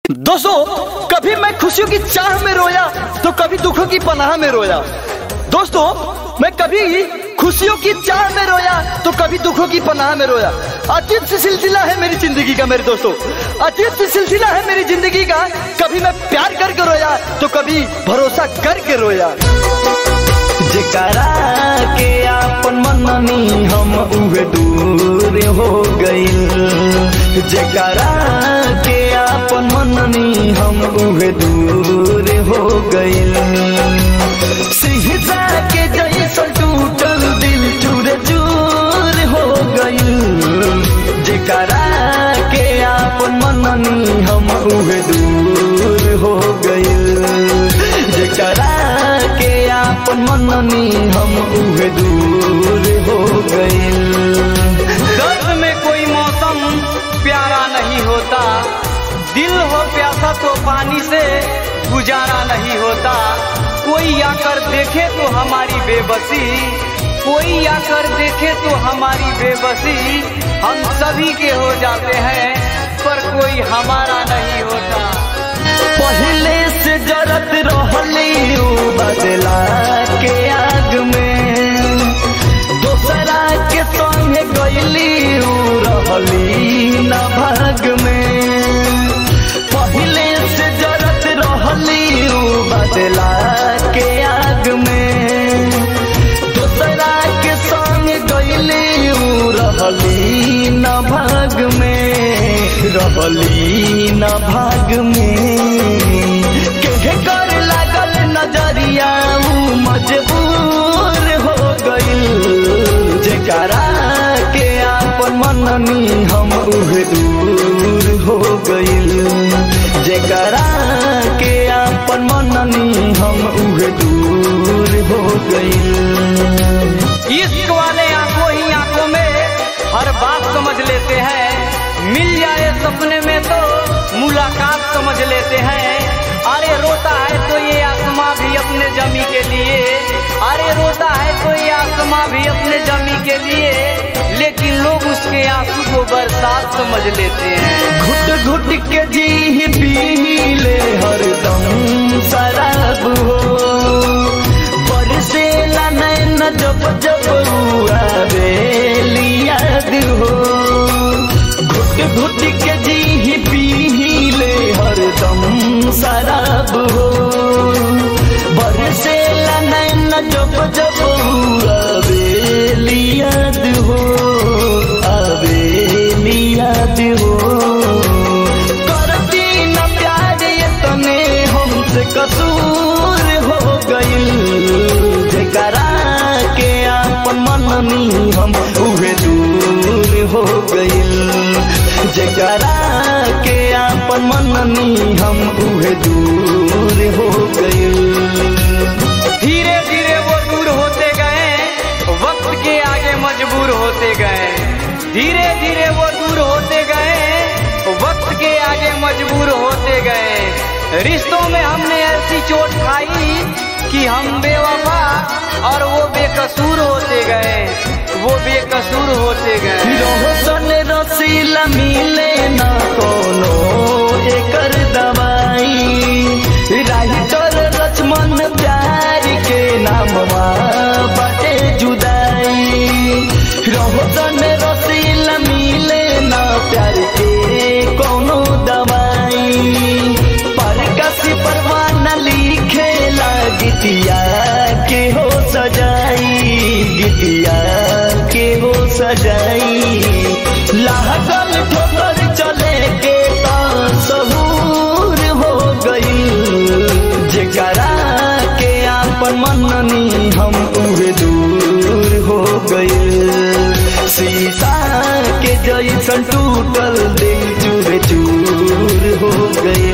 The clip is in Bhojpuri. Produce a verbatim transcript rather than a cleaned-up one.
दोस्तों, कभी मैं खुशियों की चाह में रोया तो कभी दुखों की पनाह में रोया। दोस्तों, मैं कभी खुशियों की चाह में रोया तो कभी दुखों की पनाह में रोया। अजीब सी सिलसिला है मेरी जिंदगी का मेरे दोस्तों, अजीब सी सिलसिला है मेरी जिंदगी का। कभी मैं प्यार करके रोया तो कभी भरोसा करके रोया। जेकरा के आपन मननी हम उहे दूर हो गइल, जेकरा के आपन मननी हम उहे दूर हो गइल। शीशा के जैसन टूटल दिल चूर चूर हो गइल, जेकरा के आपन मननी हम उहे दूर हो गइल, जेकरा के आपन मननी हम उहे दूर हो गइल। दर्द में कोई मौसम प्यारा नहीं होता, दिल हो प्यासा तो पानी से गुजारा नहीं होता। कोई आकर देखे तो हमारी बेबसी, कोई आकर देखे तो हमारी बेबसी। हम सभी के हो जाते हैं पर कोई हमारा नहीं होता। पहले से जरत रहली बदला के आग में, दोसरा के संगे गईली रहली न भाग में। पहले से जरत रहली बदला के आग में, दोसरा के संगे गईली रहली न भाग में, रहली न भाग में। के कर लागल नजरिया मजबूर हो गइल, जेकरा के आपन मननी हम उहे दूर हो गइल, जेकरा के आपन मननी हम उहे दूर हो गइल। इश्क वाले आंखों ही आंखों में हर बात समझ लेते हैं, मिल जाए सपने में तो मुलाकात समझ लेते हैं। अरे रोता है तो ये आसमां भी अपने जमी के लिए, अरे रोता है तो ये आसमां भी अपने जमी के लिए, लेकिन लोग उसके आंसू को बरसात समझ लेते हैं। घुट घुट के जी पी ले हरदम शराब हो, बरसेला नैन जब जब आवेली याद हो। घुट घुट के जी पी ले हरदम शराब हो, बरसेला नैन जब जब आवेली याद हो, आवेली याद हो। करती न प्यार तने हमसे कसूर हो गइल, जेकरा के आपन मननी हम उहे दूर हो गइल, जेकरा के आपन मननी हम उहे दूर हो गइल। धीरे धीरे वो दूर होते गए, वक्त के आगे मजबूर होते गए। धीरे धीरे वो दूर होते गए, वक्त के आगे मजबूर होते गए। रिश्तों में हमने ऐसी चोट खाई कि हम बेवफा और वो बेकसूर होते गए, वो बेकसूर होते गए। रोशन रसीला मिले न कोनो एकर दवाई, राइटर लक्ष्मण प्यार के नाम बाटे जुदाई। रोशन रसीला मिले न प्यार के कोनो दवाई, पर कसी परवाना लिखेला गीतिया के हो सजाई, गीतिया के हो सजाई। लागल ठोकर चले के सबूर हो गइल, जेकरा के आपन मननी हम उहे दूर हो गइल। शीशा के जैसन टूटल दिल चूर चूर हो गइल।